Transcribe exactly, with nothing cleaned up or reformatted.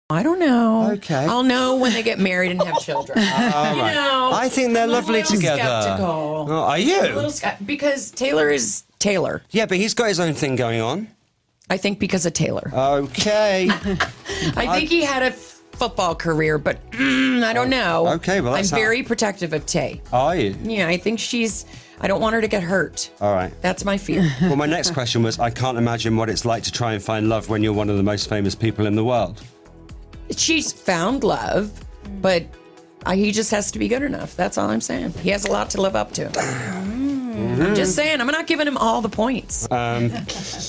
I don't know. Okay. I'll know when they get married and have children. All you right. know, I think they're I'm a lovely little together. Skeptical. Oh, are A you? little ske- because Taylor is Taylor. Yeah, but he's got his own thing going on. I think because of Taylor. Okay. I think he had a f- football career, but mm, I don't know. Okay, well, I'm that's how- very protective of Tay. Are you? Yeah, I think she's. I don't want her to get hurt. All right. That's my fear. Well, my next question was, I can't imagine what it's like to try and find love when you're one of the most famous people in the world. She's found love, but uh, he just has to be good enough. That's all I'm saying. He has a lot to live up to. I'm just saying. I'm not giving him all the points. Um,